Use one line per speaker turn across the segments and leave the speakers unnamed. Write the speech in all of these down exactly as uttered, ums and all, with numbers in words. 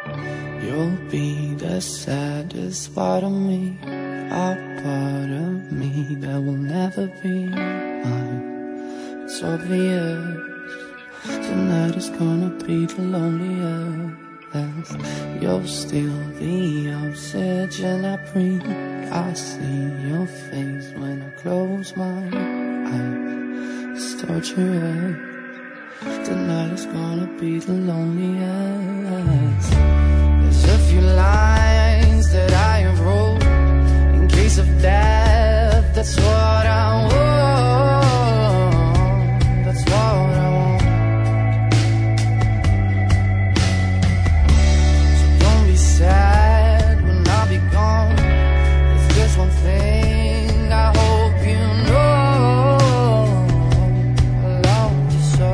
You'll be the saddest part of me, a part of me that will never be mine. It's obvious tonight is gonna be the loneliest. You're still the oxygen I breathe. I see your face when I close my eyes. It's torture. Tonight is gonna be the loneliest. There's a few lines that I have wrote in case of death. That's what I want. That's what I want. So don't be sad when I'll be gone. There's just one thing I hope you know. I love you so.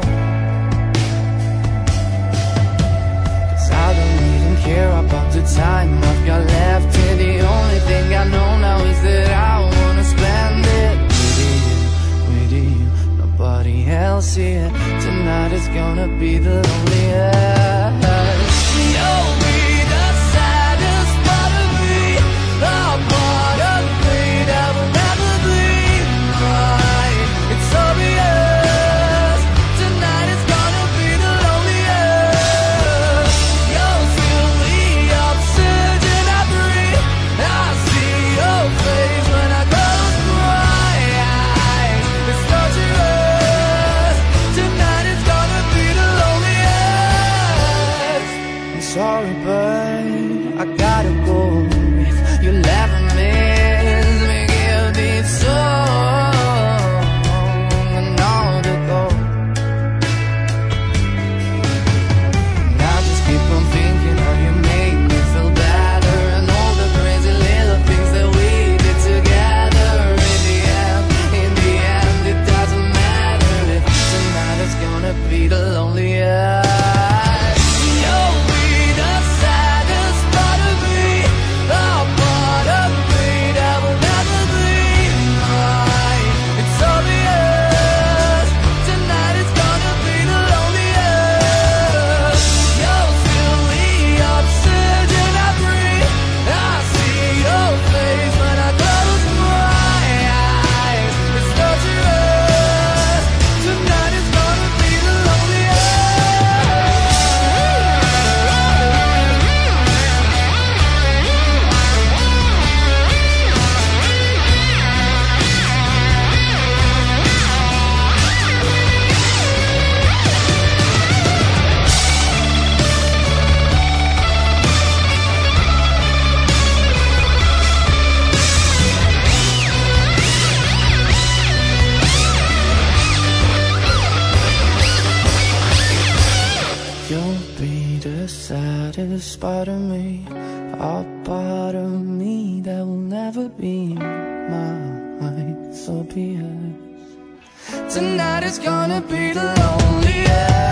Care about the time I've got left here. The only thing I know now is that I wanna spend it with you, with you, nobody else here. Tonight is gonna be the loneliest. You'll be the saddest part of me, the part of me that will never be mine. It's obvious tonight is gonna be the loneliest. You'll feel the oxygen I breathe. I see your face when I close my eyes. It's torturous. Tonight is gonna be the loneliest. I'm sorry, but I gotta go. If you never miss me, give me song and all to go. And I just keep on thinking how you make me feel better, and all the crazy little things that we did together. In the end, in the end, it doesn't matter if tonight is gonna be the loneliest. You'll be the saddest part of me, the part of me that will never be mine. It's obvious tonight is gonna be the loneliest. You'll feel the oxygen I breathe. I see your face when I close my eyes. It's torturous. Tonight is gonna be the You'll be the saddest part of me, a part of me that will never be mine. So be it. Tonight is gonna be the loneliest.